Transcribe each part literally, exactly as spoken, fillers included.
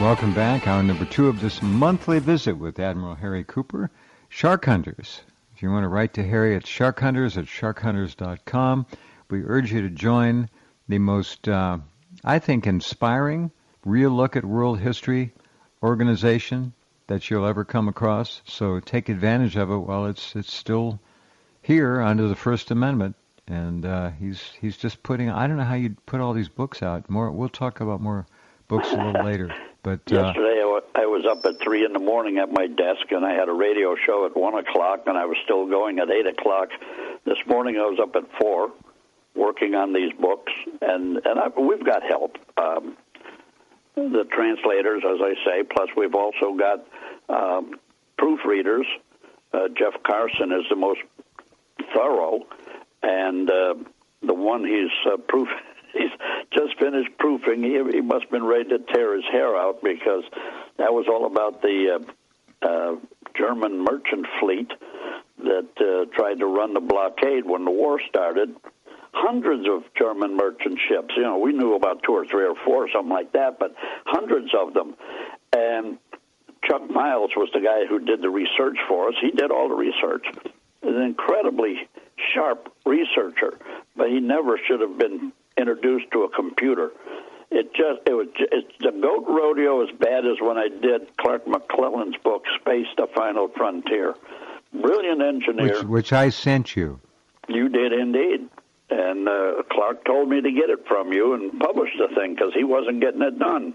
welcome back. Hour number two of this monthly visit with Admiral Harry Cooper, Shark Hunters. If you want to write to Harry, it's sharkhunters at shark hunters dot com. We urge you to join the most, uh, I think, inspiring, real look at world history organization that you'll ever come across. So take advantage of it while it's it's still here under the First Amendment. And uh, he's he's just putting, I don't know how you put all these books out. More, we'll talk about more books a little later. But uh, yesterday I, w- I was up at three in the morning at my desk, and I had a radio show at one o'clock, and I was still going at eight o'clock. This morning I was up at four, working on these books, and and I, we've got help. Um, the translators, as I say, plus we've also got um, proofreaders. Uh, Jeff Carson is the most thorough, and uh, the one he's uh, proof. He's just finished proofing. He, he must have been ready to tear his hair out because that was all about the uh, uh, German merchant fleet that uh, tried to run the blockade when the war started. Hundreds of German merchant ships. You know, we knew about two or three or four, something like that, but hundreds of them. And Chuck Miles was the guy who did the research for us. He did all the research. An incredibly sharp researcher, but he never should have been introduced to a computer. It just it was it's the goat rodeo as bad as when I did Clark McClellan's book Space: The Final Frontier. Brilliant engineer, which, which I sent you. You did indeed, and uh, Clark told me to get it from you and publish the thing because he wasn't getting it done.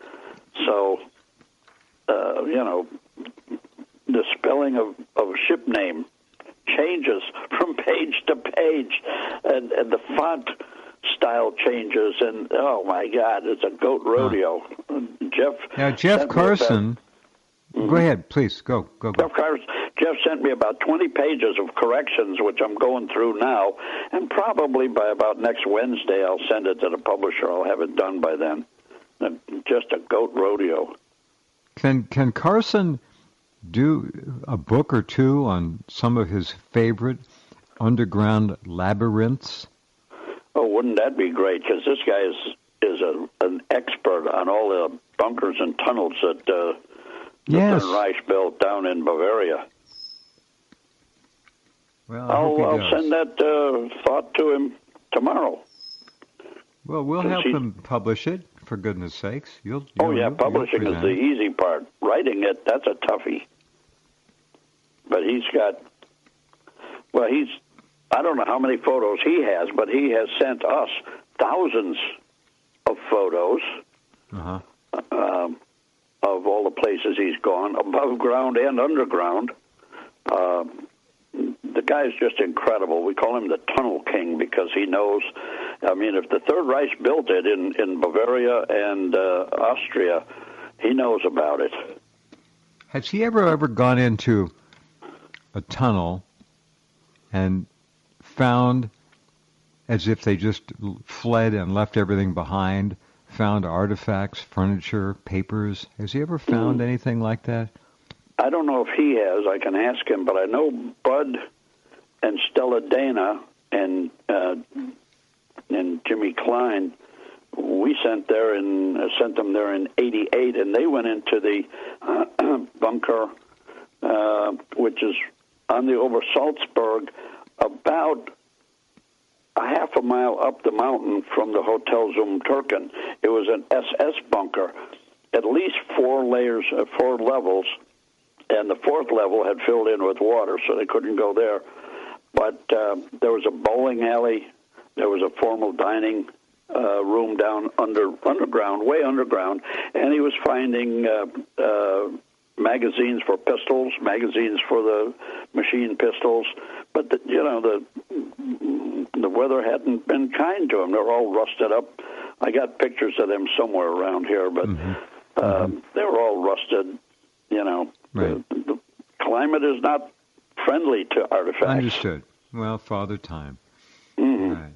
So, uh, you know, the spelling of of a ship name changes from page to page, and, and the font style changes, and oh my God, it's a goat rodeo. Huh. Jeff. Now Jeff Carson. About, go ahead, please go. Go. go. Jeff Carson. Jeff sent me about twenty pages of corrections, which I'm going through now, and probably by about next Wednesday, I'll send it to the publisher. I'll have it done by then. Just a goat rodeo. Can Can Carson do a book or two on some of his favorite underground labyrinths? Oh, wouldn't that be great? Because this guy is is a, an expert on all the bunkers and tunnels that uh, yes. the Third Reich built down in Bavaria. Well, I I'll, hope he I'll does. send that uh, thought to him tomorrow. Well, we'll help he... him publish it, for goodness sakes. You'll, oh, you'll, yeah, you'll, publishing you'll is the easy part. Writing it, that's a toughie. But he's got, well, he's, I don't know how many photos he has, but he has sent us thousands of photos uh-huh. um, of all the places he's gone, above ground and underground. Uh, the guy's just incredible. We call him the Tunnel King because he knows. I mean, if the Third Reich built it in, in Bavaria and uh, Austria, he knows about it. Has he ever, ever gone into a tunnel and found, as if they just fled and left everything behind, found artifacts, furniture, papers? Has he ever found mm. anything like that? I don't know if he has. I can ask him, but I know Bud and Stella Dana and uh, and Jimmy Klein, we sent there and uh, sent them there in eighty-eight, and they went into the uh, bunker, uh, which is on the Obersalzberg, about a half a mile up the mountain from the Hotel Zum Turken. It was an S S bunker, at least four layers, uh, four levels, and the fourth level had filled in with water, so they couldn't go there. But uh, there was a bowling alley, there was a formal dining uh, room down under underground, way underground, and he was finding uh, uh, magazines for pistols, magazines for the machine pistols. But the, you know, the the weather hadn't been kind to them. They're all rusted up. I got pictures of them somewhere around here, but mm-hmm. Uh, mm-hmm. they were all rusted. You know, right. the, the climate is not friendly to artifacts. Understood. Well, Father Time. Mm-hmm. Right.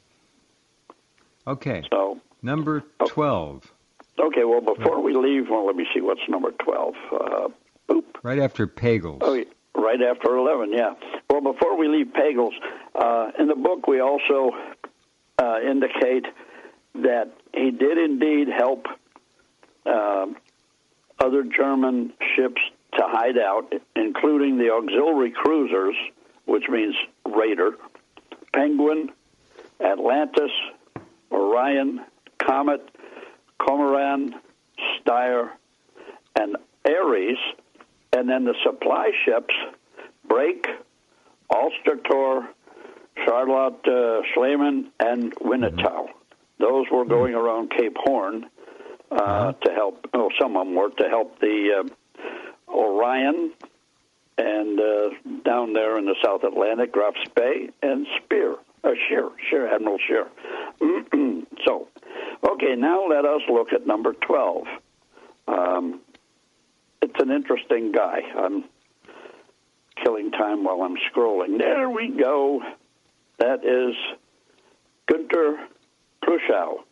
Okay. So number twelve. Okay. Well, before we leave, well, let me see what's number twelve. Uh, boop. Right after Pagels. Oh, yeah. Right after eleven. Yeah. Well, before we leave Pagels, uh, in the book we also uh, indicate that he did indeed help uh, other German ships to hide out, including the auxiliary cruisers, which means raider, Penguin, Atlantis, Orion, Comet, Cormoran, Styre, and Ares, and then the supply ships, Brake, Ulster, Charlotte uh, Schliemann, and Winnetou. Those were going around Cape Horn uh, uh-huh. to help, oh, some of them were to help the uh, Orion, and uh, down there in the South Atlantic, Graf Spee and Spear, uh, Scheer, Scheer, Admiral Scheer. So, okay, now let us look at number twelve. Um, it's an interesting guy. I'm killing time while I'm scrolling. There we go. That is Günther Pruschau.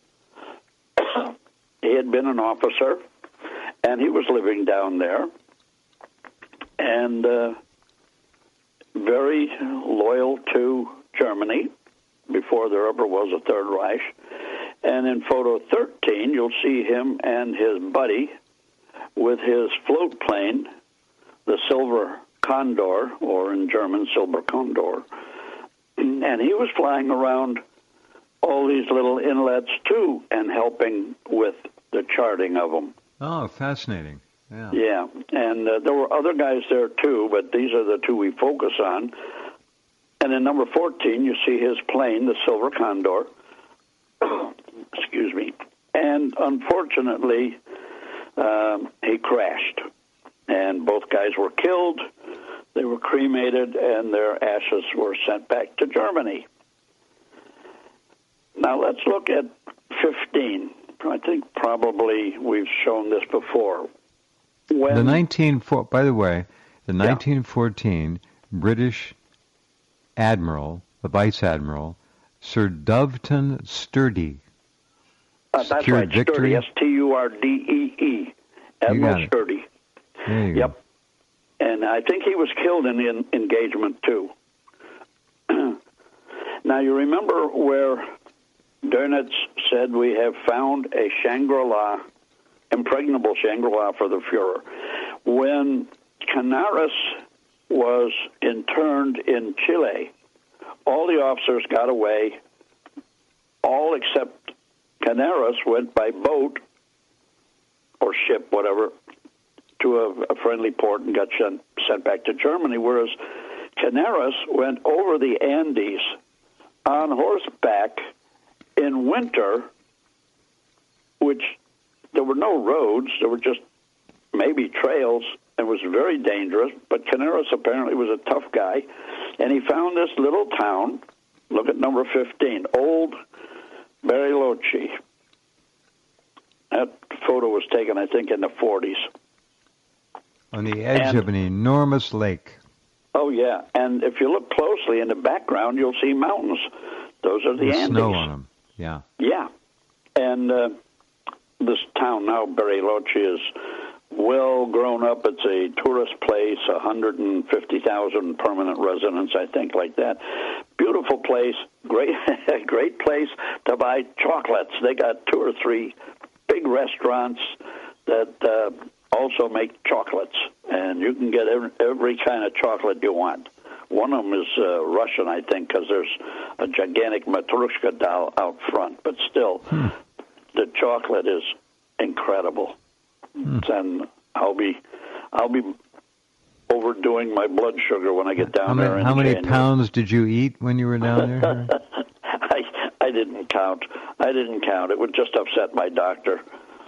He had been an officer, and he was living down there, and uh, very loyal to Germany before there ever was a Third Reich. And in photo thirteen, you'll see him and his buddy with his float plane, the Silver Condor, or in German, Silber Condor. And he was flying around all these little inlets, too, and helping with the charting of them. Oh, fascinating. Yeah. Yeah, and uh, there were other guys there, too, but these are the two we focus on. And in number fourteen, you see his plane, the Silver Condor. Excuse me. And unfortunately, um, he crashed. And both guys were killed. They were cremated, and their ashes were sent back to Germany. Now let's look at fifteen. I think probably we've shown this before. When, the nineteen by the way, the yeah. nineteen fourteen British admiral, the vice admiral, Sir Doveton Sturdy. Uh, that's right, victory. Sturdy, S T U R D E E. Admiral Sturdy. There you yep. go. And I think he was killed in the engagement, too. Now, you remember where Dönitz said we have found a Shangri-La, impregnable Shangri-La for the Fuhrer. When Canaris was interned in Chile, all the officers got away, all except Canaris went by boat or ship, whatever, to a, a friendly port and got sent, sent back to Germany, whereas Canaris went over the Andes on horseback in winter, which there were no roads, there were just maybe trails, and was very dangerous, but Canaris apparently was a tough guy, and he found this little town, look at number fifteen, Old Bariloche. That photo was taken, I think, in the forties. On the edge and, of an enormous lake. Oh, yeah. And if you look closely in the background, you'll see mountains. Those are the With Andes. Snow on them, yeah. Yeah. And uh, this town now, Bariloche, is well grown up. It's a tourist place, one hundred fifty thousand permanent residents, I think, like that. Beautiful place, great, great place to buy chocolates. They got two or three big restaurants that uh, also make chocolates, and you can get every, every kind of chocolate you want. One of them is uh, Russian, I think, because there's a gigantic Matryoshka doll out front. But still, hmm. the chocolate is incredible, hmm. and I'll be, I'll be overdoing my blood sugar when I get down how there. Many, in how many January. pounds did you eat when you were down there? I I didn't count. I didn't count. It would just upset my doctor.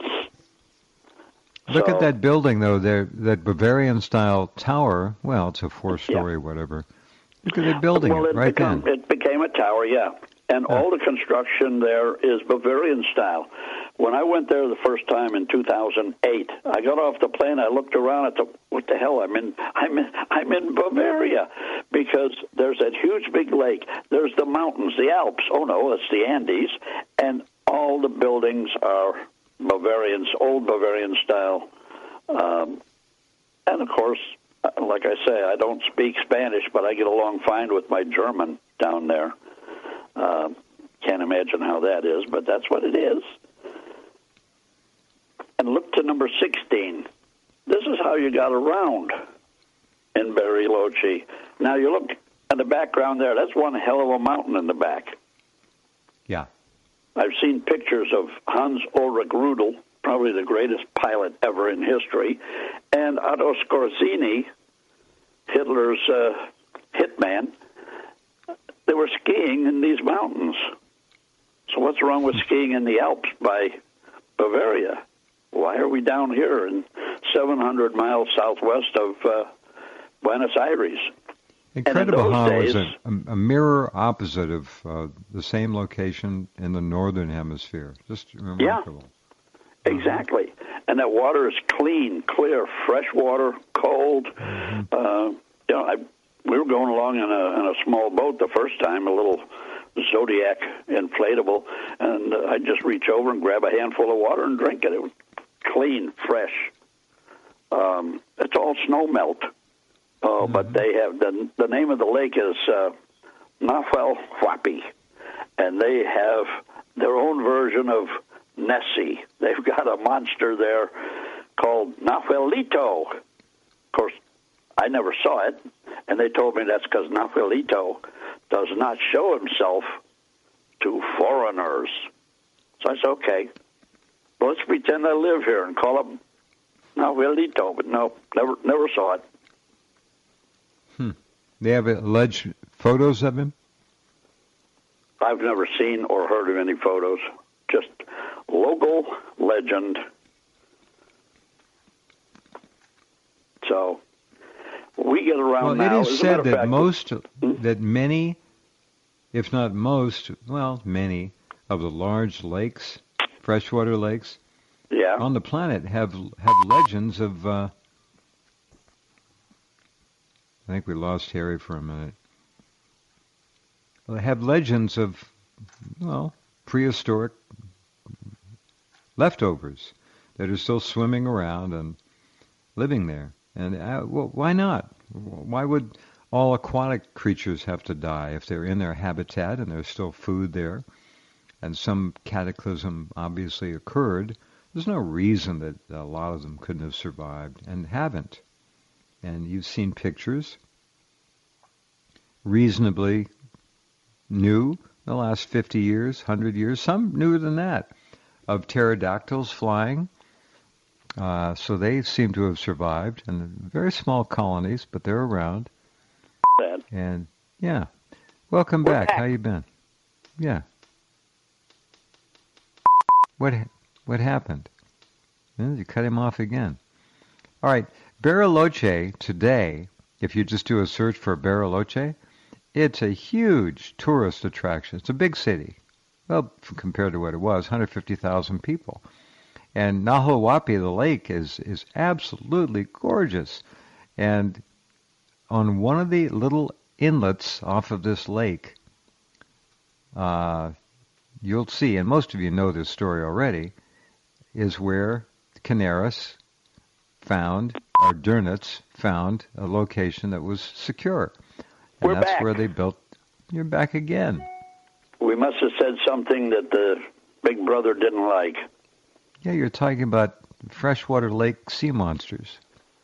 Look so, at that building, though, there, that Bavarian-style tower. Well, it's a four-story yeah. whatever. Look at that building well, it right become, then. It became a tower, yeah. And yeah. all the construction there is Bavarian-style. When I went there the first time in two thousand eight, I got off the plane, I looked around, I thought, what the hell, I'm in, I'm in, I'm in Bavaria, because there's that huge big lake, there's the mountains, the Alps, oh no, it's the Andes, and all the buildings are Bavarians, old Bavarian style. Um, and of course, like I say, I don't speak Spanish, but I get along fine with my German down there. Uh, can't imagine how that is, but that's what it is. And look to number sixteen. this is how you got around in Bariloche. Now, you look at the background there. That's one hell of a mountain in the back. Yeah. I've seen pictures of Hans Ulrich Rudel, probably the greatest pilot ever in history, and Otto Skorzeny, Hitler's uh, hitman. They were skiing in these mountains. So what's wrong with skiing in the Alps by Bavaria? Why are we down here in seven hundred miles southwest of uh, Buenos Aires? Incredible how days, it was a, a mirror opposite of uh, the same location in the northern hemisphere. Just remarkable. Yeah, exactly. And that water is clean, clear, fresh water, cold. Mm-hmm. Uh, you know, I, we were going along in a, in a small boat the first time, a little Zodiac inflatable, and uh, I'd just reach over and grab a handful of water and drink it. It was clean, fresh. Um, it's all snow melt. Oh, mm-hmm. But they have the the name of the lake is uh, Nahuel Huapi, and they have their own version of Nessie. They've got a monster there called Nahuelito. Of course, I never saw it, and they told me that's because Nahuelito does not show himself to foreigners. So I said, okay, well, let's pretend I live here and call him Nahuelito, but no, never, never saw it. Hmm. They have alleged photos of him? I've never seen or heard of any photos. Just local legend. So we get around well, now. Well, it is said that fact, most, hmm? that many, if not most, well, many of the large lakes, freshwater lakes, yeah. on the planet have have legends of. Uh, I think we lost Harry for a minute. Well, they have legends of, well, prehistoric leftovers that are still swimming around and living there. And uh, well, why not? Why would all aquatic creatures have to die if they're in their habitat and there's still food there and some cataclysm obviously occurred? There's no reason that a lot of them couldn't have survived and haven't. And you've seen pictures, reasonably new, the last fifty years, one hundred years, some newer than that, of pterodactyls flying. Uh, so they seem to have survived, and very small colonies, but they're around. And, yeah. Welcome back. back. How you been? Yeah. What what happened? Well, you cut him off again. All right. Bariloche today, if you just do a search for Bariloche, it's a huge tourist attraction. It's a big city. Well, compared to what it was, one hundred fifty thousand people. And Nahuel Huapi, the lake, is, is absolutely gorgeous. And on one of the little inlets off of this lake, uh, you'll see, and most of you know this story already, is where Canaris found, or Dönitz found, a location that was secure. And We're that's back. where they built. You're back again. We must have said something that the Big Brother didn't like. Yeah, you're talking about freshwater lake sea monsters.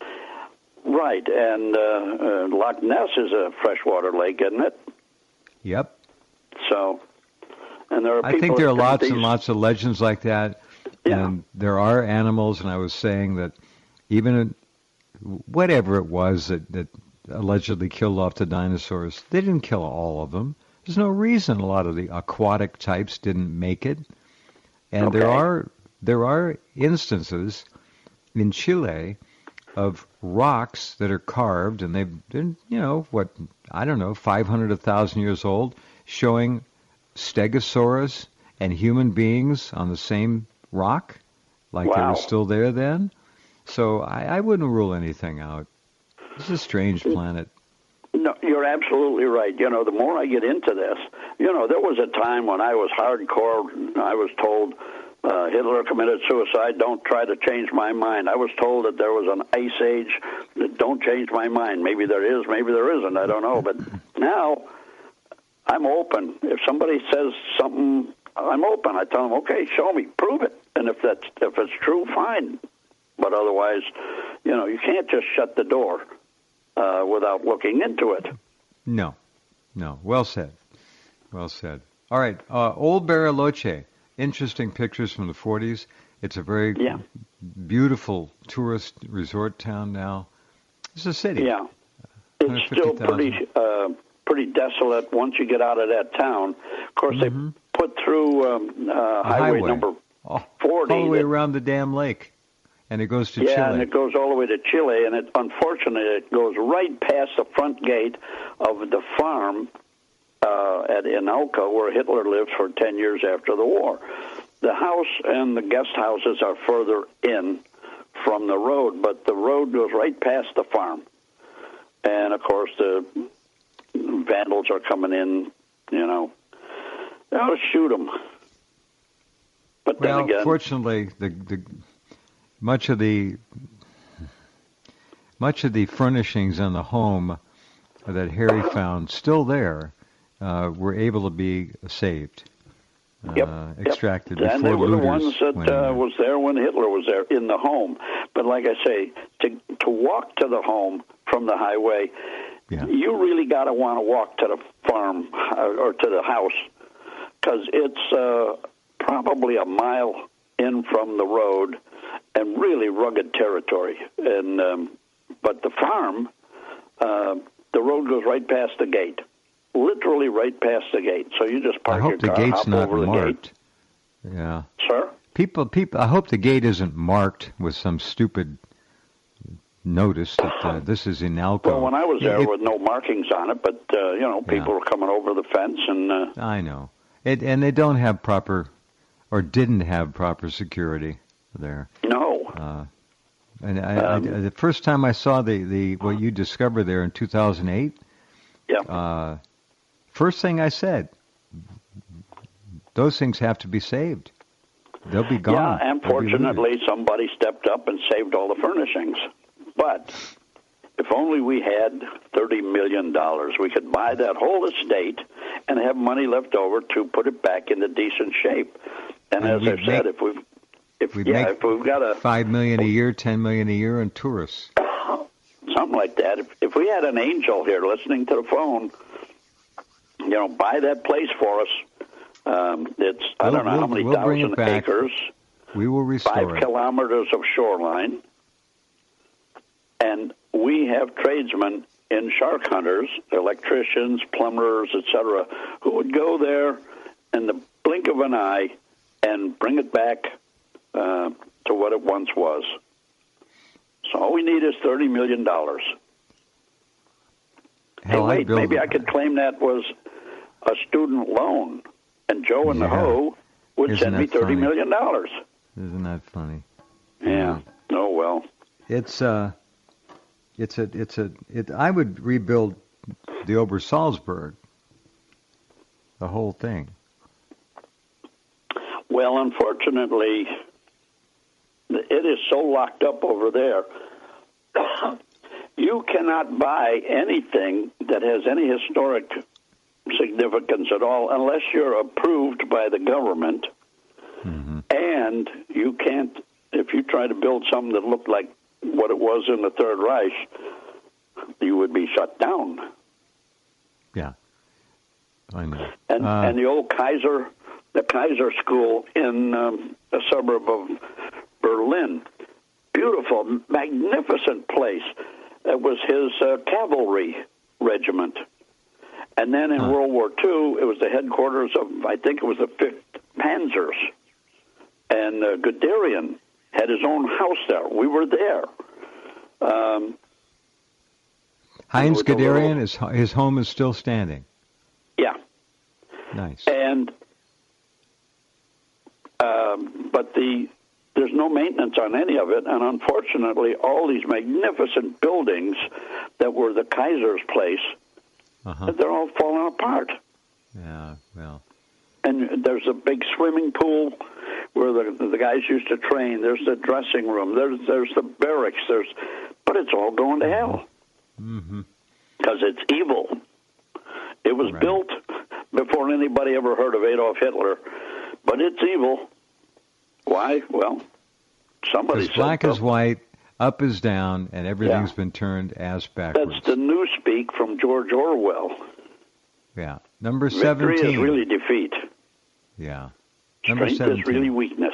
Right, and uh, uh, Loch Ness is a freshwater lake, isn't it? Yep. So, and there are I people think there are lots these... and lots of legends like that. Yeah. And there are animals, and I was saying that even in, whatever it was that, that allegedly killed off the dinosaurs, they didn't kill all of them. There's no reason a lot of the aquatic types didn't make it. And okay. there are there are instances in Chile of rocks that are carved, and they've been, you know, what, I don't know, five hundred, one thousand years old, showing stegosaurus and human beings on the same rock, like wow. they were still there then. So I, I wouldn't rule anything out. It's a strange planet. No, you're absolutely right. You know, the more I get into this, you know, there was a time when I was hardcore. I was told uh, Hitler committed suicide. Don't try to change my mind. I was told that there was an ice age. Don't change my mind. Maybe there is, maybe there isn't. I don't know. But now I'm open. If somebody says something, I'm open. I tell them, okay, show me, prove it. And if that's if it's true, fine. But otherwise, you know, you can't just shut the door uh, without looking into it. No, no. Well said. Well said. All right. Uh, Old Bariloche. Interesting pictures from the forties. It's a very yeah. beautiful tourist resort town now. It's a city. Yeah. It's still pretty uh, pretty desolate once you get out of that town. Of course, mm-hmm. they put through um, uh, highway, highway number forty. All the way around the damn lake. And it goes to yeah, Chile. Yeah, and it goes all the way to Chile, and it unfortunately it goes right past the front gate of the farm uh, at Inalco, where Hitler lived for ten years after the war. The house and the guest houses are further in from the road, but the road goes right past the farm. And, of course, the vandals are coming in, you know. They'll shoot them. But well, then again... fortunately, the... the Much of the much of the furnishings in the home that Harry found still there uh, were able to be saved, uh, yep, extracted yep. before and they were the ones that uh, there. was there when Hitler was there in the home. But like I say, to to walk to the home from the highway, yeah. you really got to want to walk to the farm uh, or to the house, because it's uh, probably a mile in from the road. And really rugged territory, and um, but the farm, uh, the road goes right past the gate, literally right past the gate. So you just park I hope your the car, gate's hop not over the marked. gate. Yeah, sir. People, people. I hope the gate isn't marked with some stupid notice that uh, this is Inalco. Well, when I was there, it, there were no markings on it, but uh, you know, people yeah. were coming over the fence, and uh, I know it, and they don't have proper, or didn't have proper security there. No. Uh, and I, um, I, the first time I saw the, the what you discovered there in two thousand eight, yeah. Uh, first thing I said, those things have to be saved. They'll be gone. Yeah, and fortunately somebody stepped up and saved all the furnishings. But if only we had thirty million dollars, we could buy that whole estate and have money left over to put it back into decent shape. And, and as I said, if we've If, We'd yeah, make if we've got a five million a year, ten million a year in tourists, something like that. If, if we had an angel here listening to the phone, you know, buy that place for us. Um, it's I we'll, don't know we'll, how many we'll thousand acres. We will restore five it. kilometers of shoreline, and we have tradesmen in shark hunters, electricians, plumbers, et cetera, who would go there in the blink of an eye and bring it back Uh, to what it once was. So all we need is thirty million dollars. Hey, wait, maybe I could claim that was a student loan, and Joe and yeah. the Ho would Isn't send me thirty funny? million dollars. Isn't that funny? Yeah. yeah. Oh well. It's uh, it's a it's a it. I would rebuild the Obersalzberg, the whole thing. Well, unfortunately, it is so locked up over there. You cannot buy anything that has any historic significance at all unless you're approved by the government. Mm-hmm. And you can't, if you try to build something that looked like what it was in the Third Reich, you would be shut down. Yeah, I know. And, uh, and the old Kaiser, the Kaiser School in um, a suburb of Berlin, beautiful, magnificent place. That was his uh, cavalry regiment. And then in huh. World War Two, it was the headquarters of, I think it was the fifth Panzers. And uh, Guderian had his own house there. We were there. Um, Heinz Guderian, his, his home is still standing. Yeah. Nice. And, um, but the... There's no maintenance on any of it, and unfortunately, all these magnificent buildings that were the Kaiser's place, uh-huh. they're all falling apart. Yeah, well. And there's a big swimming pool where the the guys used to train. There's the dressing room. There's there's the barracks. There's, but it's all going to hell because mm-hmm. it's evil. It was right. built before anybody ever heard of Adolf Hitler, but it's evil. Why? Well, somebody said black so. is white, Up is down, and everything's Yeah. been turned ass backwards. That's the newspeak from George Orwell. Yeah. Number Victory seventeen. is really defeat. Yeah. Number Strength seventeen. is really weakness.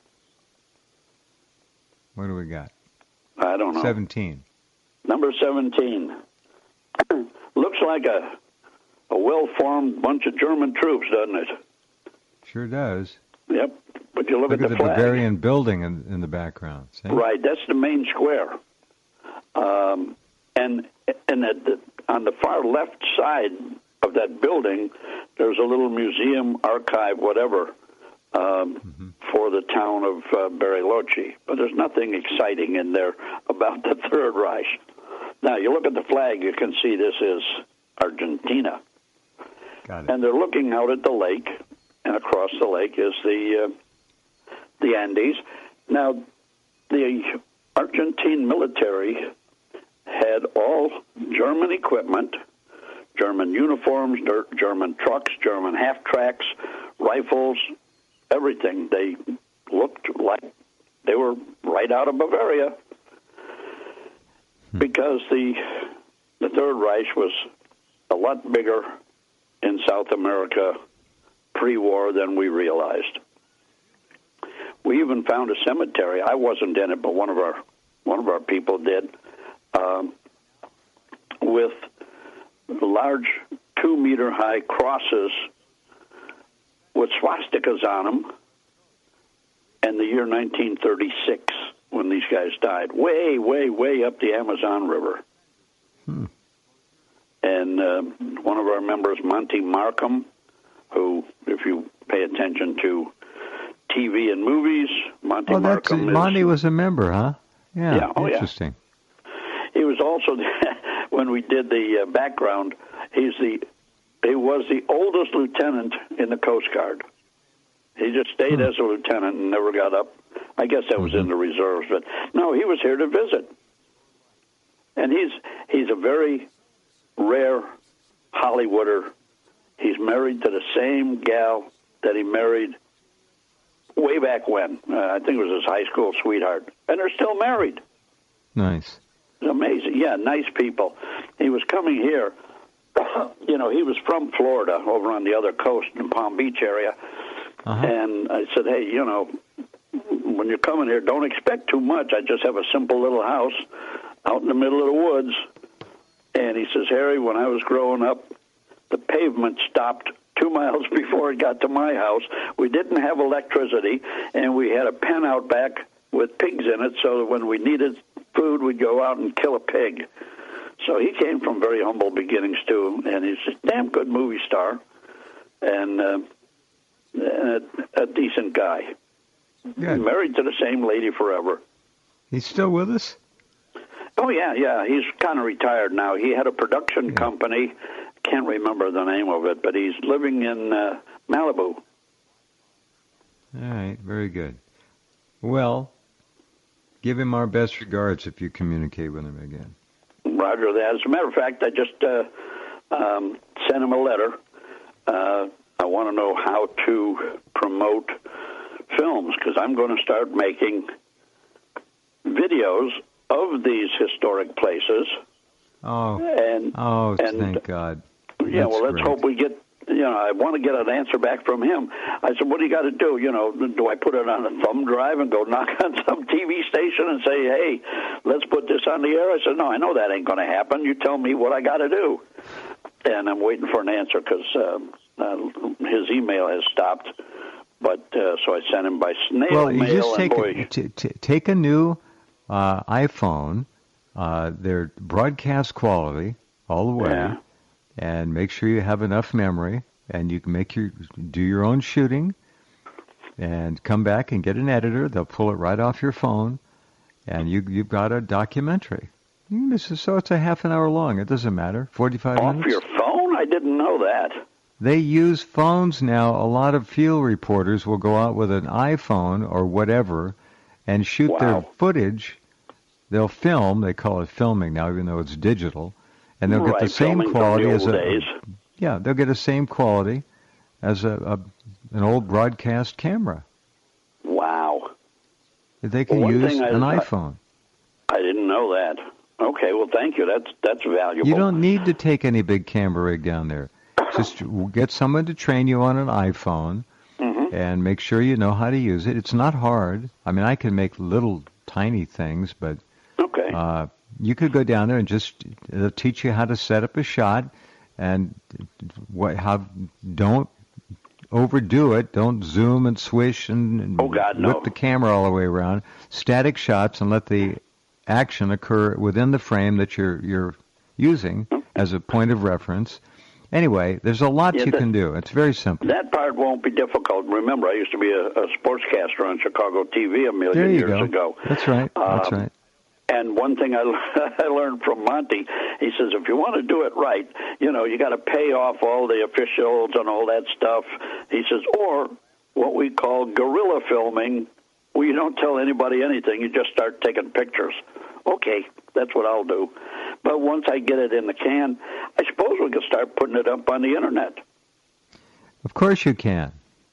What do we got? I don't know. seventeen. Number seventeen. Looks like a a well-formed bunch of German troops, doesn't it? Sure does. Yep. But you look, Look at at the, the flag. Bavarian building in, in the background. See? Right, that's the main square. Um, and and at the, on the far left side of that building, there's a little museum, archive, whatever, um, mm-hmm. for the town of uh, Bariloche. But there's nothing exciting in there about the Third Reich. Now, you look at the flag, you can see this is Argentina. Got it. And they're looking out at the lake, and across the lake is the uh, the Andes. Now, the Argentine military had all German equipment, German uniforms, German trucks, German half-tracks, rifles, everything. They looked like they were right out of Bavaria hmm. because the the Third Reich was a lot bigger in South America pre-war than we realized. We even found a cemetery. I wasn't in it, but one of our one of our people did, um, with large two-meter-high crosses with swastikas on them. And the year nineteen thirty-six, when these guys died, way, way, way up the Amazon River. Hmm. And uh, one of our members, Monty Markham, who, if you pay attention to T V and movies, Monty oh, that's, Markham is... Monty was a member, huh? Yeah, yeah. Oh, interesting. Yeah. He was also, when we did the uh, background, he's the he was the oldest lieutenant in the Coast Guard. He just stayed hmm. as a lieutenant and never got up. I guess that was mm-hmm. in the reserves, but no, he was here to visit. And he's he's a very rare Hollywooder. He's married to the same gal that he married way back when. Uh, I think it was his high school sweetheart. And they're still married. Nice. It's amazing. Yeah, nice people. He was coming here. You know, he was from Florida, over on the other coast in the Palm Beach area. Uh-huh. And I said, hey, you know, when you're coming here, don't expect too much. I just have a simple little house out in the middle of the woods. And he says, Harry, when I was growing up, the pavement stopped two miles before it got to my house. We didn't have electricity, and we had a pen out back with pigs in it, so that when we needed food, we'd go out and kill a pig. So he came from very humble beginnings, too, and he's a damn good movie star and uh, a, a decent guy. Good. Married to the same lady forever. He's still with us? Oh, yeah, yeah. He's kind of retired now. He had a production yeah. company. Can't remember the name of it, but he's living in uh, Malibu. All right, very good. Well, give him our best regards if you communicate with him again. Roger that. As a matter of fact, I just uh, um, sent him a letter. Uh, I want to know how to promote films, because I'm going to start making videos of these historic places. Oh, and, oh and, thank God. Yeah, That's well, let's great. hope we get, you know, I want to get an answer back from him. I said, what do you got to do? You know, do I put it on a thumb drive and go knock on some T V station and say, hey, let's put this on the air? I said, no, I know that ain't going to happen. You tell me what I got to do. And I'm waiting for an answer because uh, uh, his email has stopped. But uh, so I sent him by snail well, you mail. just take, and boy, a, t- t- take a new uh, iPhone. Uh, they're broadcast quality all the way. Yeah. And make sure you have enough memory, and you can make your do your own shooting, and come back and get an editor. They'll pull it right off your phone, and you you've got a documentary. This is, so it's a half an hour long. It doesn't matter. Forty-five off minutes. Off your phone? I didn't know that. They use phones now. A lot of field reporters will go out with an iPhone or whatever, and shoot wow. their footage. They'll film. They call it filming now, even though it's digital. And they'll right, get the same quality the as a days. yeah. They'll get the same quality as a, a an old broadcast camera. Wow! They can well, use I, an I, iPhone. I I didn't know that. Okay, well, thank you. That's that's valuable. You don't need to take any big camera rig down there. Just get someone to train you on an iPhone, mm-hmm. and make sure you know how to use it. It's not hard. I mean, I can make little tiny things, but okay. uh, you could go down there and just it'll teach you how to set up a shot, and what how don't overdo it. Don't zoom and swish and, and oh, God, whip no. the camera all the way around. Static shots, and let the action occur within the frame that you're you're using as a point of reference. Anyway, there's a lot yeah, you that, can do. It's very simple. That part won't be difficult. Remember, I used to be a, a sportscaster on Chicago T V a million there you years go. ago. That's right. That's um, right. And one thing I, I learned from Monty, he says, if you want to do it right, you know, you got to pay off all the officials and all that stuff. He says, or what we call guerrilla filming, where you don't tell anybody anything, you just start taking pictures. Okay, that's what I'll do. But once I get it in the can, I suppose we can start putting it up on the Internet. Of course you can.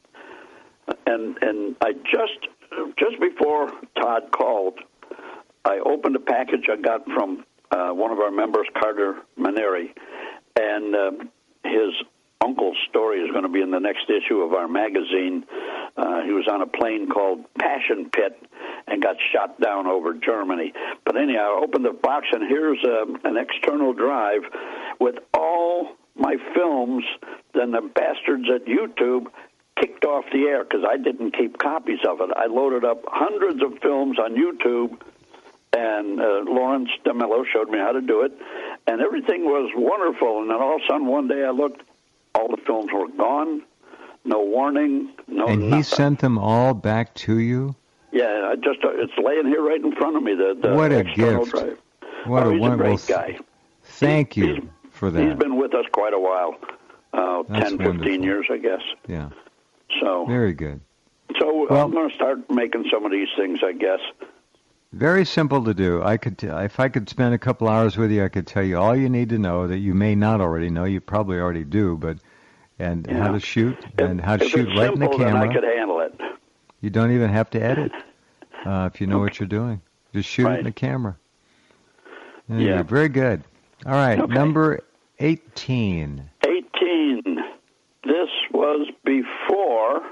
And and I just just before Todd called, I opened a package I got from uh, one of our members, Carter Maneri, and uh, his uncle's story is going to be in the next issue of our magazine. Uh, he was on a plane called Passion Pit and got shot down over Germany. But anyhow, I opened the box, and here's uh, an external drive with all my films. Then the bastards at YouTube kicked off the air because I didn't keep copies of it. I loaded up hundreds of films on YouTube, and uh, Lawrence DeMello showed me how to do it, and everything was wonderful. And then all of a sudden, one day I looked, all the films were gone, no warning, no And he nothing. sent them all back to you? Yeah, I just uh, it's laying here right in front of me, the, the what a external gift. drive. What oh, a he's wonderful a great guy. Thank he, you he's, for that. He's been with us quite a while, uh, That's ten, wonderful. fifteen years, I guess. Yeah. So very good. So well, I'm going to start making some of these things, I guess. Very simple to do. I could, t- if I could spend a couple hours with you, I could tell you all you need to know that you may not already know. You probably already do, but and yeah. how to shoot and if, how to if shoot it's right simple, in the camera. Then I could handle it. You don't even have to edit uh, if you know okay. what you're doing. Just shoot right. it in the camera. Anyway, yeah, very good. All right, okay. number eighteen. Eighteen. This was before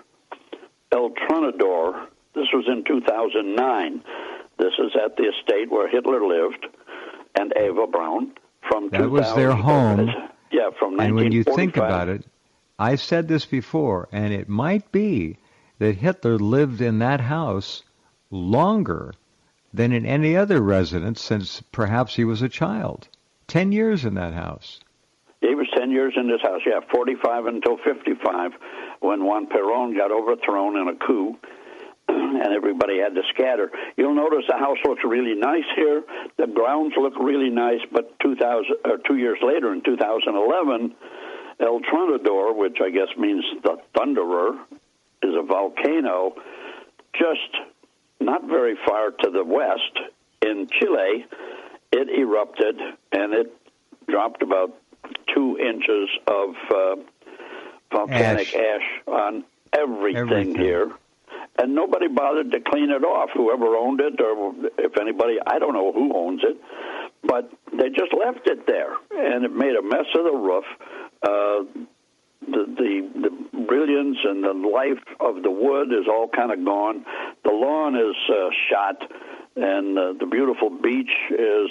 El Tronador. This was in two thousand nine. This is at the estate where Hitler lived, and Eva Braun from that was their home. Yeah, from nineteen forty-five. And when you think about it, I said this before, and it might be that Hitler lived in that house longer than in any other residence since perhaps he was a child. Ten years in that house. He was ten years in this house, yeah, forty-five until fifty-five, when Juan Perón got overthrown in a coup, and everybody had to scatter. You'll notice the house looks really nice here. The grounds look really nice, but two thousand, or two years later, in two thousand eleven, El Tronador, which I guess means the Thunderer, is a volcano just not very far to the west in Chile. It erupted, and it dropped about two inches of uh, volcanic ash. ash on everything, everything here. And nobody bothered to clean it off, whoever owned it, or if anybody, I don't know who owns it, but they just left it there, and it made a mess of the roof. Uh, the, the the brilliance and the life of the wood is all kind of gone. The lawn is uh, shot, and uh, the beautiful beach is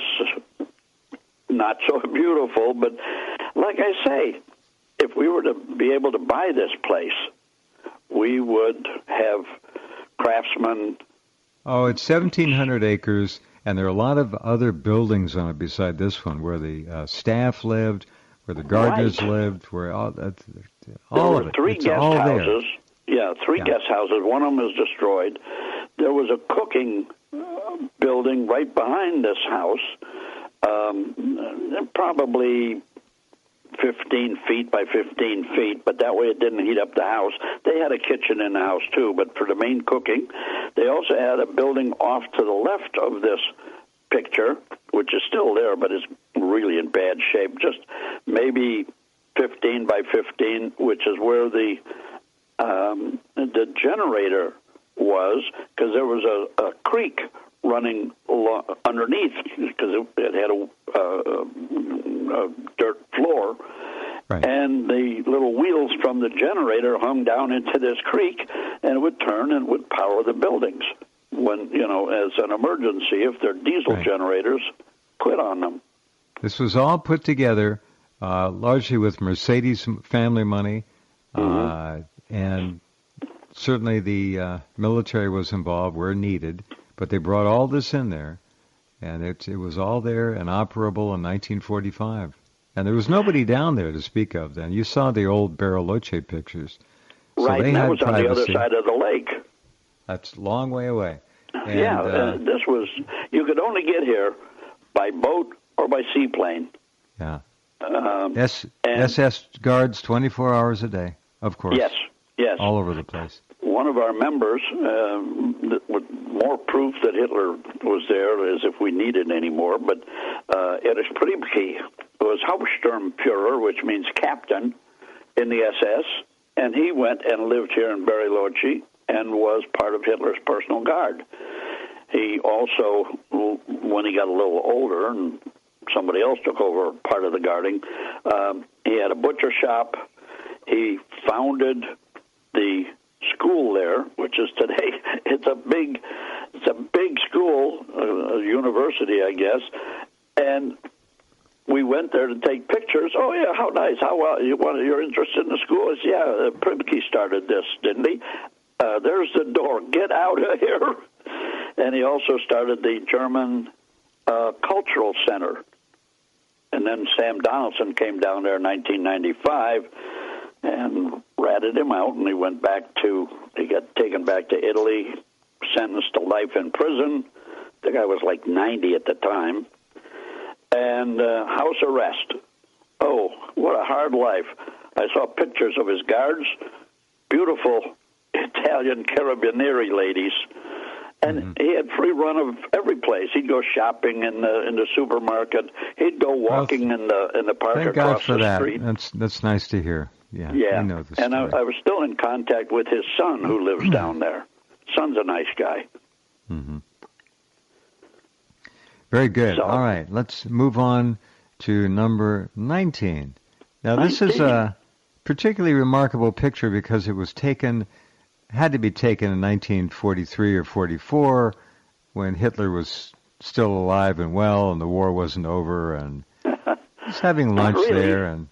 not so beautiful. But like I say, if we were to be able to buy this place, we would have craftsmen. Oh, it's seventeen hundred acres, and there are a lot of other buildings on it beside this one, where the uh, staff lived, where the gardeners right. lived, where all, uh, there all were of it. Three it's guest all houses. There. Yeah, three yeah. guest houses. One of them is destroyed. There was a cooking uh, building right behind this house, um, probably fifteen feet by fifteen feet, but that way it didn't heat up the house. They had a kitchen in the house, too, but for the main cooking. They also had a building off to the left of this picture, which is still there, but is really in bad shape, just maybe fifteen by fifteen, which is where the um, the generator was, because there was a, a creek running along, underneath because it, it had a, uh, a dirt floor. Right. And the little wheels from the generator hung down into this creek, and it would turn and would power the buildings when, you know, as an emergency, if their diesel right. generators quit on them. This was all put together uh, largely with Mercedes family money, Mm-hmm. uh, and certainly the uh, military was involved where needed, but they brought all this in there, and it, it was all there and operable in nineteen forty-five. And there was nobody down there to speak of then. You saw the old Bariloche pictures. So Right, they and that had was on privacy. the other side of the lake. That's a long way away. And, yeah, uh, uh, this was, you could only get here by boat or by seaplane. Yeah. Um, S- and- S S guards twenty-four hours a day, of course. Yes, yes. All over the place. One of our members, um, with more proof that Hitler was there as if we needed any more, but uh, Erich Priebke was Hauptsturmführer, which means captain in the S S, and he went and lived here in Bariloche and was part of Hitler's personal guard. He also, when he got a little older and somebody else took over part of the guarding, um, he had a butcher shop. He founded the school there, which is today, it's a big, it's a big school, a, a university, I guess, and we went there to take pictures. Oh yeah, how nice! How well you want? You're interested in the school? It's, yeah, uh, Priebke started this, didn't he? Uh, there's the door. Get out of here! And he also started the German uh, Cultural Center. And then Sam Donaldson came down there in nineteen ninety-five and ratted him out, and he went back to. He got taken back to Italy, sentenced to life in prison. The guy was like ninety at the time. And uh, house arrest. Oh, what a hard life. I saw pictures of his guards, beautiful Italian carabinieri ladies, and mm-hmm. he had free run of every place. He'd go shopping in the in the supermarket. He'd go walking well, in the in the park thank across God for the that. street. That's that's nice to hear. Yeah, yeah. I know the and I, story. I was still in contact with his son, who lives down there. Son's a nice guy. Mm-hmm. Very good. So, all right, let's move on to number nineteen. Now, this nineteen. is a particularly remarkable picture because it was taken, had to be taken in nineteen forty-three or forty-four when Hitler was still alive and well and the war wasn't over, and he's having lunch really. there. and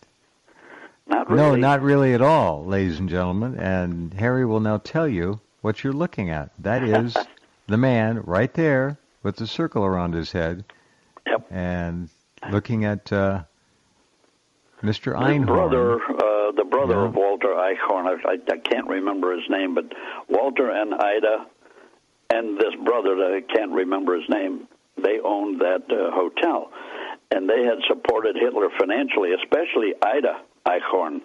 Not really. No, not really at all, ladies and gentlemen. And Harry will now tell you what you're looking at. That is the man right there with the circle around his head, yep. and looking at uh, Mister The Einhorn. brother, uh, the brother Yeah. of Walter Eichhorn. I, I, I can't remember his name, but Walter and Ida, and this brother that I can't remember his name, they owned that uh, hotel, and they had supported Hitler financially, especially Ida Eichhorn.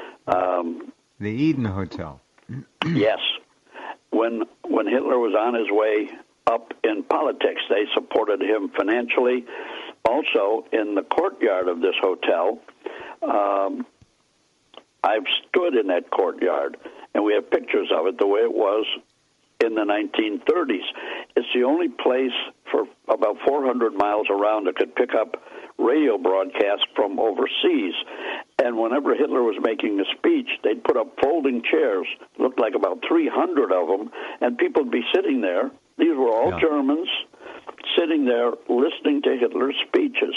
Um, the Eden Hotel. yes, when when Hitler was on his way up in politics, they supported him financially. Also, in the courtyard of this hotel, um, I've stood in that courtyard, and we have pictures of it the way it was in the nineteen thirties. It's the only place for about four hundred miles around that could pick up radio broadcasts from overseas. And whenever Hitler was making a speech, they'd put up folding chairs, looked like about three hundred of them, and people would be sitting there. These were all yeah. Germans sitting there listening to Hitler's speeches.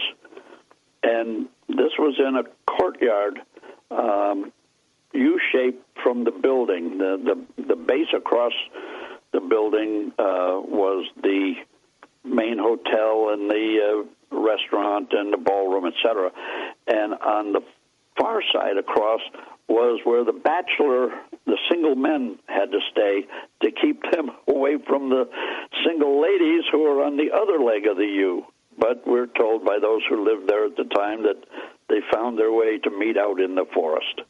And this was in a courtyard, um, U-shaped from the building. The, the, the base across the building uh, was the main hotel and the uh, restaurant and the ballroom, et cetera. And on the far side across was where the bachelor, the single men had to stay to keep them away from the single ladies who were on the other leg of the U. But we're told by those who lived there at the time that they found their way to meet out in the forest.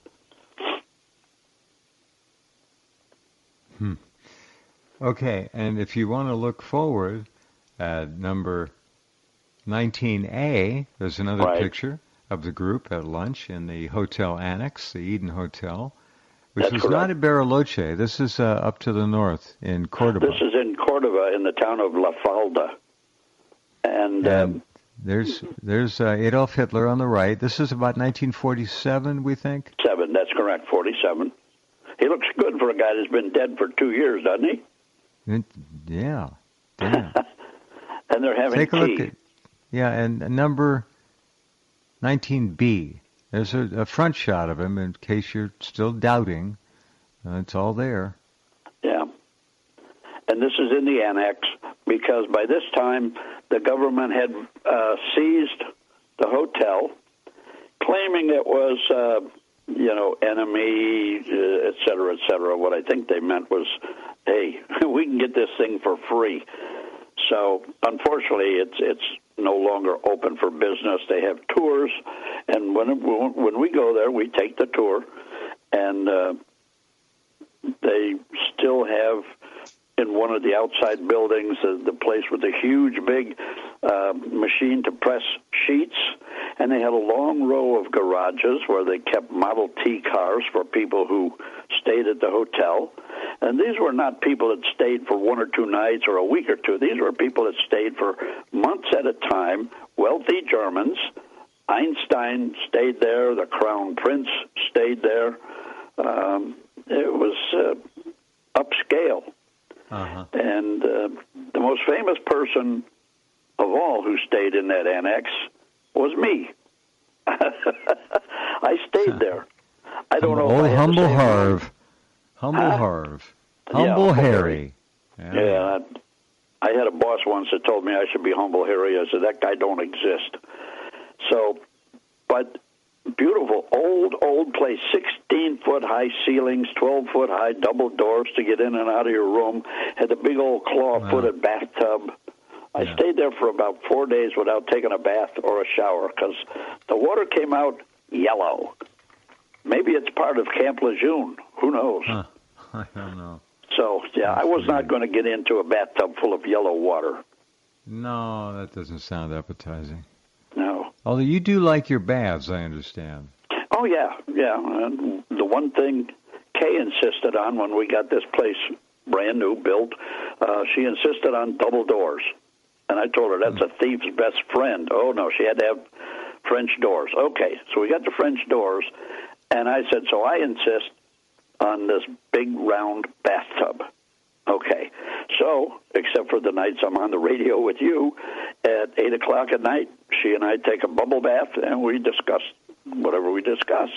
Hmm. Okay, and if you want to look forward at number nineteen A, there's another right. picture of the group at lunch in the Hotel Annex, the Eden Hotel, which That's was correct. not at Bariloche. This is uh, up to the north in Cordoba. This is in Cordoba, in the town of La Falda. And, and um, there's there's uh, Adolf Hitler on the right. This is about nineteen forty-seven, we think. Seven, that's correct, forty-seven. He looks good for a guy that's been dead for two years, doesn't he? It, yeah. Damn. And they're having Take a tea. look at, yeah, and number nineteen B. There's a, a front shot of him in case you're still doubting. Uh, it's all there. Yeah. And this is in the annex because by this time the government had uh, seized the hotel, claiming it was, uh, you know, enemy, uh, et cetera, et cetera. What I think they meant was, hey, we can get this thing for free. So, unfortunately, it's it's no longer open for business. They have tours, and when when we go there, we take the tour, and uh, they still have in one of the outside buildings uh, the place with the huge big uh, machine to press sheets, and they had a long row of garages where they kept Model T cars for people who stayed at the hotel. And these were not people that stayed for one or two nights or a week or two. These were people that stayed for months at a time, wealthy Germans. Einstein stayed there. The Crown Prince stayed there. Um, it was uh, upscale. Uh-huh. And uh, the most famous person of all who stayed in that annex was me. I stayed there. I don't know. Old if I Humble had the same Harv. room. Humble Huh? Harv. Yeah, Humble Humble Harry. Yeah, I, I had a boss once that told me I should be Humble Harry. I said, that guy don't exist. So, but beautiful, old, old place, sixteen-foot-high ceilings, twelve-foot-high double doors to get in and out of your room, had a big old claw-footed wow. bathtub. I yeah. stayed there for about four days without taking a bath or a shower because the water came out yellow. Maybe it's part of Camp Lejeune. Who knows? Huh. I don't know. So, yeah, That's I was weird. not going to get into a bathtub full of yellow water. No, that doesn't sound appetizing. No. Although you do like your baths, I understand. Oh, yeah, yeah. And the one thing Kay insisted on when we got this place brand new built, uh, she insisted on double doors. And I told her that's a thief's best friend. Oh, no, she had to have French doors. Okay, so we got the French doors, and I said, so I insist on this big round bathtub. Okay, so except for the nights I'm on the radio with you, at eight o'clock at night, she and I take a bubble bath, and we discuss whatever we discuss.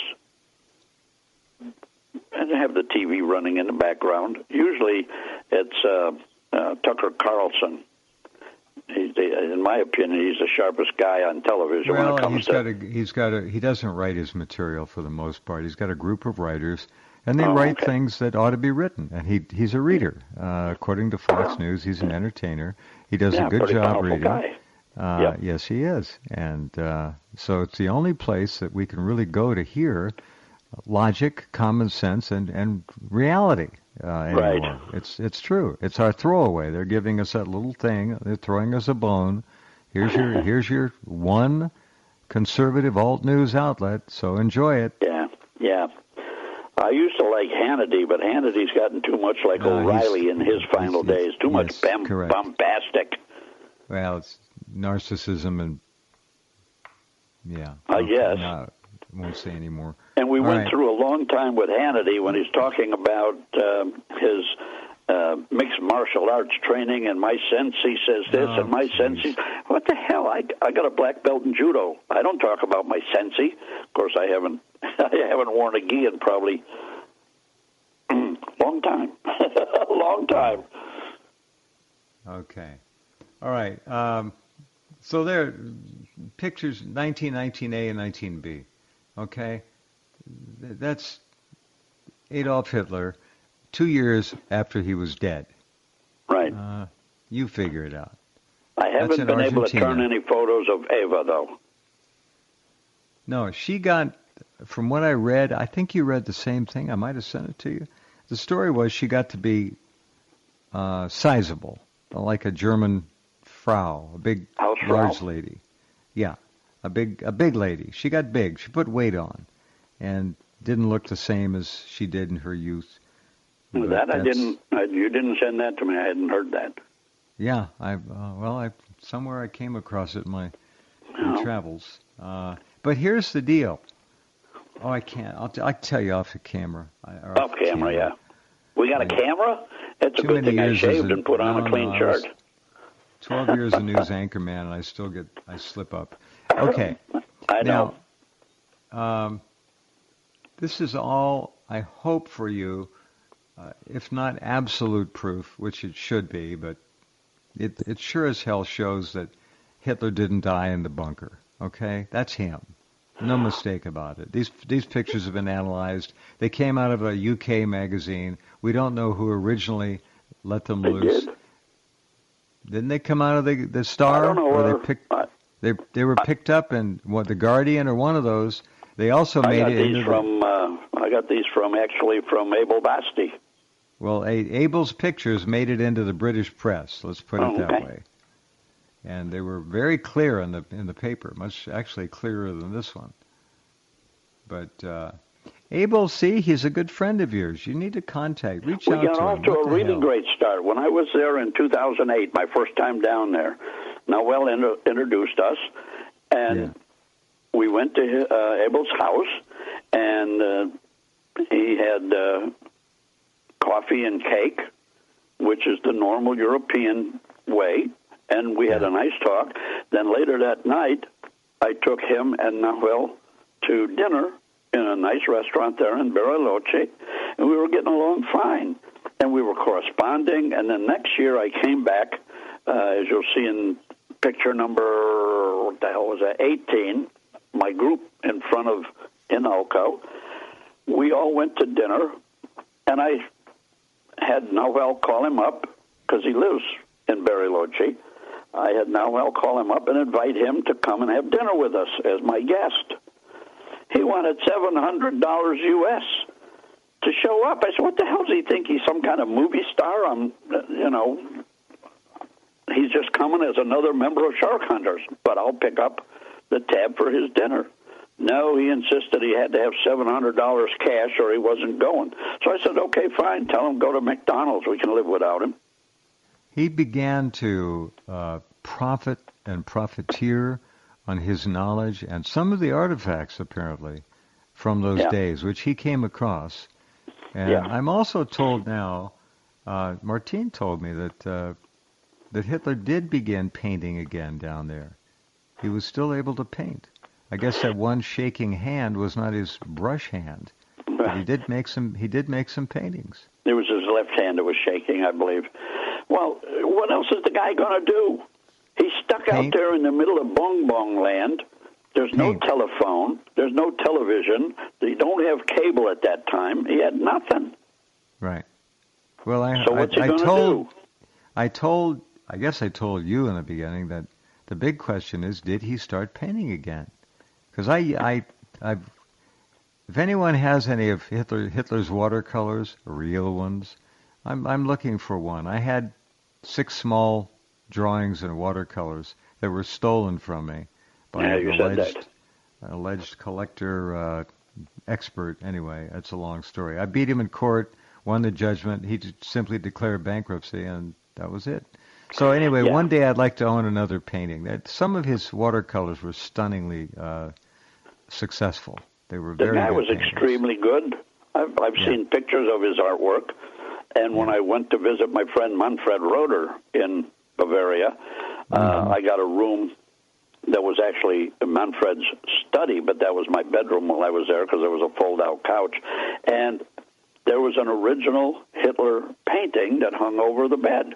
And have the T V running in the background. Usually it's uh, uh, Tucker Carlson. He, in my opinion, he's the sharpest guy on television well, when it comes he's to... Got a, he's got a, he doesn't write his material for the most part. He's got a group of writers, and they oh, write okay. things that ought to be written. And he he's a reader. Uh, according to Fox News, he's an entertainer. He does yeah, a good pretty job powerful reading. Guy. Uh, yep. Yes, he is. And uh, so it's the only place that we can really go to hear logic, common sense, and, and reality uh, anymore. Right. It's it's true. It's our throwaway. They're giving us that little thing. They're throwing us a bone. Here's your here's your one conservative alt news outlet. So enjoy it. Yeah, yeah. I used to like Hannity, but Hannity's gotten too much like No, O'Reilly in his final he's- days. Too yes, much bam- correct. bombastic. Well, it's narcissism and yeah. I Okay, guess. No, won't say any more. And we All went right. through a long time with Hannity when he's talking about um, his uh, mixed martial arts training, and my sensei says this, Oh, and my geez. sensei... What the hell? I, I got a black belt in judo. I don't talk about my sensei. Of course, I haven't I haven't worn a gi in probably long time. a long time. Okay. All right. Um, so there, pictures nineteen nineteen A and nineteen B. Okay. Th- That's Adolf Hitler, two years after he was dead. Right. Uh, you figure it out. I haven't That's in been able to Argentina. turn any photos of Ava, though. No, she got, from what I read, I think you read the same thing. I might have sent it to you. The story was she got to be uh, sizable, like a German Frau, a big, Hausfrau? large lady. Yeah, a big, a big lady. She got big. She put weight on, and didn't look the same as she did in her youth. But That I that's- didn't. I, you didn't send that to me. I hadn't heard that. Yeah, I uh, well, I somewhere I came across it in my, my Oh. travels. Uh, but here's the deal. Oh, I can't. I'll, t- I'll tell you off the camera. I, or Off camera, camera. yeah. We got a I- camera? It's a Too good many thing I years shaved as a- and put on no, a clean no, I shirt. was Twelve years a news anchorman, and I still get I slip up. Okay. I know. Now, um, this is all I hope for you, uh, if not absolute proof, which it should be, but it it sure as hell shows that Hitler didn't die in the bunker. Okay, that's him. No mistake about it. These these pictures have been analyzed. They came out of a U K magazine. We don't know who originally let them They loose. did. Didn't they come out of the the Star? I don't know or where. they picked I, they they were picked up in what, the Guardian or one of those. They also I made got it these into from. Uh, I got these from actually from Abel Basti. the, well, a, Abel's pictures made it into the British press. Let's put it Oh, that okay. way. And they were very clear in the in the paper, much actually clearer than this one. But uh, Abel, see, he's a good friend of yours. You need to contact, reach We out got to off him. to What a the really hell? great start. When I was there in two thousand eight, my first time down there, Noel inter- introduced us, and Yeah. we went to uh, Abel's house, and uh, he had uh, coffee and cake, which is the normal European way, and we had Yeah. a nice talk. Then later that night, I took him and Noel to dinner in a nice restaurant there in Bariloche, and we were getting along fine. And we were corresponding, and then next year I came back, uh, as you'll see in picture number, what the hell was that, eighteen, my group in front of Inalco. We all went to dinner, and I had Noel call him up, because he lives in Bariloche. I had Noel call him up and invite him to come and have dinner with us as my guest. He wanted seven hundred dollars U S to show up. I said, what the hell does he think? He's some kind of movie star? I'm, you know, he's just coming as another member of Shark Hunters, but I'll pick up the tab for his dinner. No, he insisted he had to have seven hundred dollars cash or he wasn't going. So I said, okay, fine. Tell him go to McDonald's. We can live without him. He began to uh, profit and profiteer on his knowledge and some of the artifacts, apparently, from those Yeah. days, which he came across. And Yeah. I'm also told now, uh, Martine told me that uh, that Hitler did begin painting again down there. He was still able to paint. I guess that one shaking hand was not his brush hand, but he did make some. He did make some paintings. It was his left hand that was shaking, I believe. Well, what else is the guy going to do? He's stuck Paint. out there in the middle of Bong Bong land. There's no Paint. telephone. There's no television. They don't have cable at that time. He had nothing. Right. Well, I, So what's I, he I going to told, do? I told, I guess I told you in the beginning that the big question is, did he start painting again? Because I, I, I, if anyone has any of Hitler, Hitler's watercolors, real ones, I'm, I'm looking for one. I had six small drawings and watercolors that were stolen from me by Yeah, an you said alleged, that. an alleged collector uh, expert. Anyway, that's a long story. I beat him in court, won the judgment. He d- simply declared bankruptcy, and that was it. So anyway, Yeah. one day I'd like to own another painting. That some of his watercolors were stunningly uh, successful. They were The very guy good was paintings. extremely good. I've, I've Yeah. seen pictures of his artwork. And when I went to visit my friend Manfred Roeder in Bavaria, uh, Mhm. I got a room that was actually Manfred's study, but that was my bedroom while I was there because there was a fold-out couch. And there was an original Hitler painting that hung over the bed.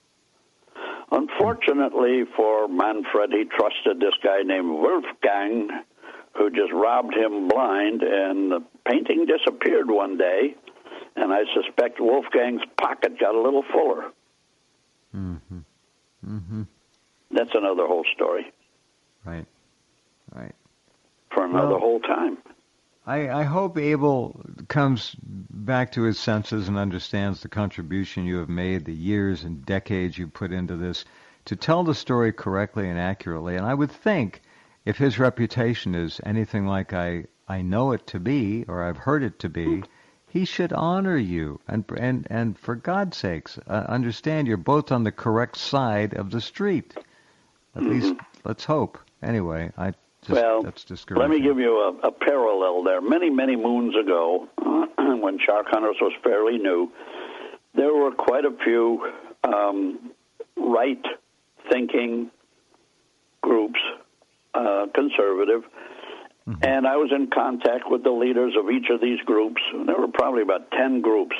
Unfortunately for Manfred, he trusted this guy named Wolfgang, who just robbed him blind, and the painting disappeared one day, and I suspect Wolfgang's pocket got a little fuller. Mm-hmm. Mm-hmm. That's another whole story Right. Right. for another Well, whole time. I, I hope Abel comes back to his senses and understands the contribution you have made, the years and decades you put into this, to tell the story correctly and accurately. And I would think if his reputation is anything like I, I know it to be, or I've heard it to be, he should honor you. And and and for God's sakes, uh, understand you're both on the correct side of the street. At mm-hmm. least let's hope. Anyway, I just well, that's discouraging. Let me give you a, a parallel there. Many many moons ago, when Shark Hunters was fairly new, there were quite a few um, right-thinking groups, uh, conservative, mm-hmm. and I was in contact with the leaders of each of these groups. There were probably about ten groups.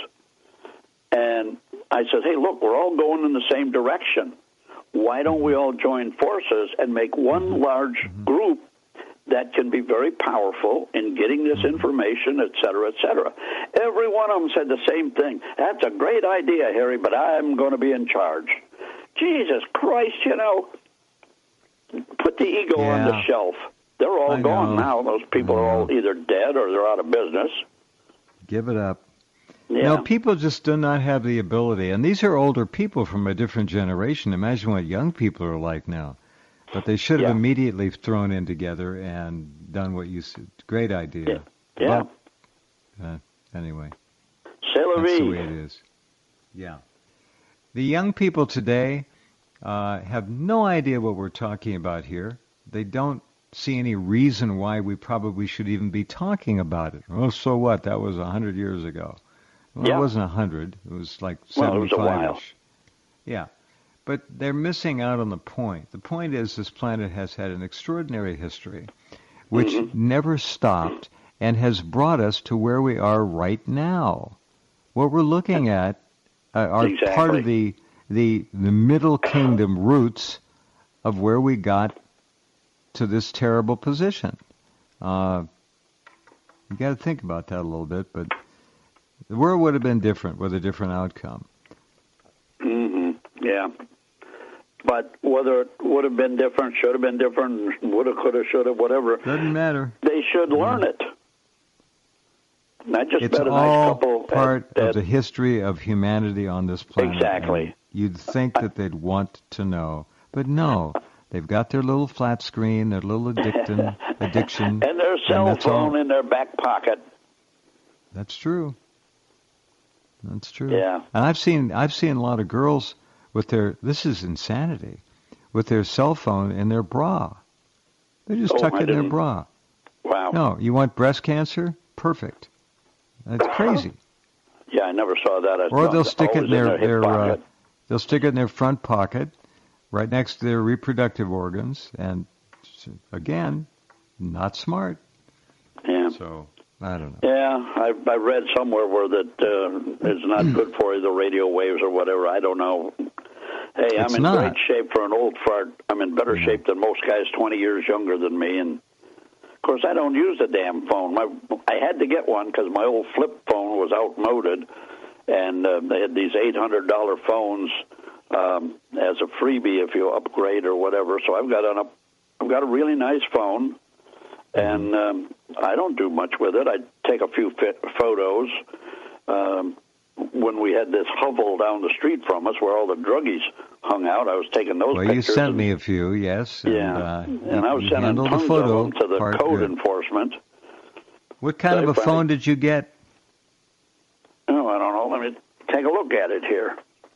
And I said, hey, look, we're all going in the same direction. Why don't we all join forces and make one large mm-hmm. group that can be very powerful in getting this information, et cetera, et cetera. Every one of them said the same thing. That's a great idea, Harry, but I'm going to be in charge. Jesus Christ, you know, put the ego yeah. on the shelf. They're all I gone know. now. Those people are all either dead or they're out of business. Give it up. Yeah. No, people just do not have the ability. And these are older people from a different generation. Imagine what young people are like now. But they should have yeah. immediately thrown in together and done what you said. Great idea. Yeah. But, uh, anyway. C'est la That's vie. the way it is. Yeah. The young people today uh, have no idea what we're talking about here. They don't see any reason why we probably should even be talking about it. Well, so what? That was a hundred years ago. Well, yeah. it wasn't a hundred. It was like well, it was a while. seventy-five-ish. Yeah. But they're missing out on the point. The point is this planet has had an extraordinary history, which mm-hmm. never stopped and has brought us to where we are right now. What we're looking at uh, are exactly. part of the, the the Middle Kingdom roots of where we got to this terrible position. Uh, you got to think about that a little bit, but the world would have been different with a different outcome. Mm-hmm. Yeah. But whether it would have been different, should have been different, would have, could have, should have, whatever. Doesn't matter. They should learn it. Not just it's bet a all nice couple part at, at, of the history of humanity on this planet. Exactly. You'd think that they'd want to know, but no. They've got their little flat screen, their little addiction, addiction, and their cell and phone all. in their back pocket. That's true. That's true. Yeah. And I've seen I've seen a lot of girls with their, this is insanity, with their cell phone in their bra. They just oh, tuck I it in didn't. their bra. Wow. No, you want breast cancer? Perfect. That's crazy. Yeah, I never saw that. I or they'll stick it in their, in their, their uh, they'll stick it in their front pocket, right next to their reproductive organs, and again, not smart. Yeah. So I don't know. Yeah, I, I read somewhere where that uh, it's not good for you, the radio waves or whatever. I don't know. Hey, It's I'm in not. great shape for an old fart. I'm in better Yeah. shape than most guys twenty years younger than me, and of course I don't use the damn phone. My I had to get one because my old flip phone was outmoded, and uh, they had these eight hundred dollar phones um, as a freebie if you upgrade or whatever. So I've got an up, I've got a really nice phone, and um, I don't do much with it. I take a few fit photos. Um, when we had this hovel down the street from us where all the druggies hung out, I was taking those well, pictures. you sent and, me a few, yes. And, yeah, uh, and I was you sending handled tons the photo of them to the part code good. enforcement. What kind So of a I finally- phone did you get? Oh, I don't know. Let me take a look at it here.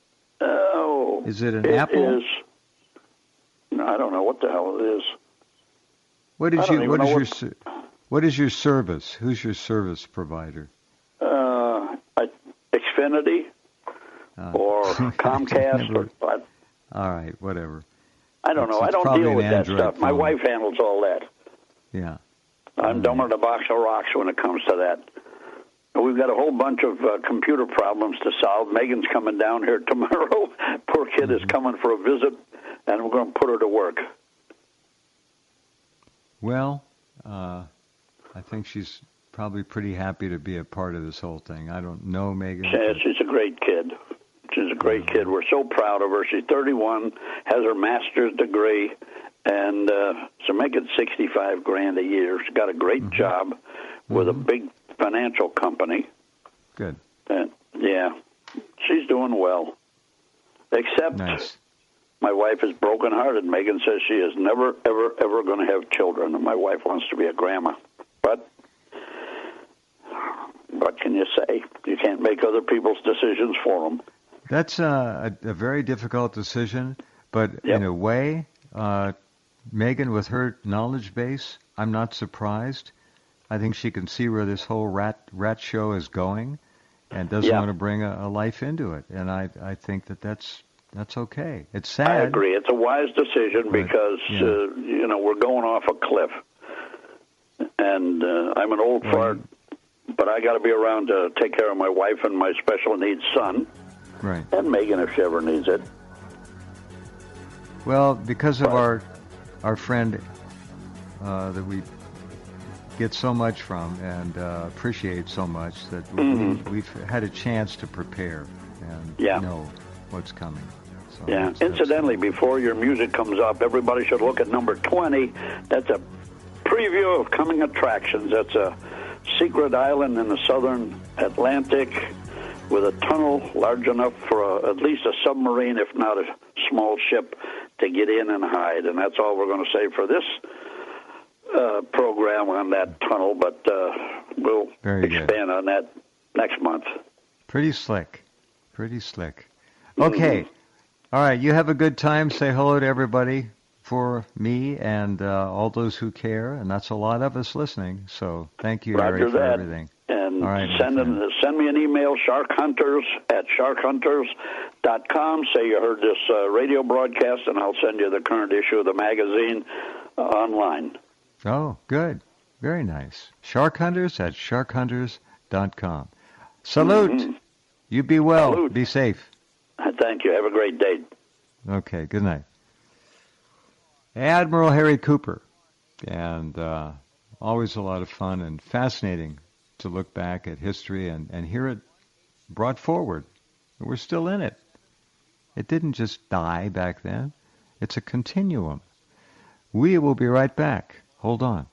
Oh, Is it an it Apple? is- no, I don't know what the hell it is. What is I don't you? even What is know your? what- ser- What is your service? Who's your service provider? Uh, I, Xfinity Uh, or Comcast. never- or, what? All right, whatever. I don't It's- know. I it's don't probably deal an with that Android stuff. My phone. wife handles all that. Yeah. I'm Mm. dumber than a box of rocks when it comes to that. We've got a whole bunch of uh, computer problems to solve. Megan's coming down here tomorrow. Poor kid Mm-hmm. is coming for a visit, and we're going to put her to work. Well, uh, I think she's probably pretty happy to be a part of this whole thing. I don't know Megan. Yeah, she's a great kid. She's a great kid. We're so proud of her. She's thirty-one, has her master's degree, and uh, so making sixty-five grand a year. She's got a great Mm-hmm. job with a big financial company. Good. And, yeah, she's doing well. Except Nice. my wife is brokenhearted. Megan says she is never, ever, ever going to have children, and my wife wants to be a grandma. But what can can you say? You can't make other people's decisions for them. That's a, a, a very difficult decision, but Yep. in a way, uh, Meghan, with her knowledge base, I'm not surprised. I think she can see where this whole rat rat show is going, and doesn't Yeah. want to bring a, a life into it. And I I think that that's that's okay. It's sad. I agree. It's a wise decision But, because yeah. uh, you know we're going off a cliff, and uh, I'm an old Well, fart, but I got to be around to take care of my wife and my special needs son, Right. and Megan if she ever needs it. Well, because of But- our our friend uh, that we get so much from and uh, appreciate so much, that we, Mhm. we've had a chance to prepare and Yeah. know what's coming. So Yeah. that's- that's- Incidentally, before your music comes up, everybody should look at number twenty. That's a preview of coming attractions. That's a secret island in the southern Atlantic with a tunnel large enough for a, at least a submarine, if not a small ship, to get in and hide. And that's all we're going to say for this uh, program on that tunnel, but uh, we'll Very good. expand on that next month. Pretty slick. Pretty slick. Okay. All right. You have a good time. Say hello to everybody for me and uh, all those who care. And that's a lot of us listening. So thank you, Roger Harry, for that. everything. And All right, my send, friend. an, send me an email, sharkhunters at sharkhunters dot com. Say you heard this uh, radio broadcast, and I'll send you the current issue of the magazine uh, online. Oh, good. Very nice. Sharkhunters at sharkhunters dot com. Salute. Mhm. You be well. Salute. Be safe. Thank you. Have a great day. Okay, good night. Admiral Harry Cooper. And uh, always a lot of fun and fascinating to look back at history and, and hear it brought forward. We're still in it. It didn't just die back then. It's a continuum. We will be right back. Hold on.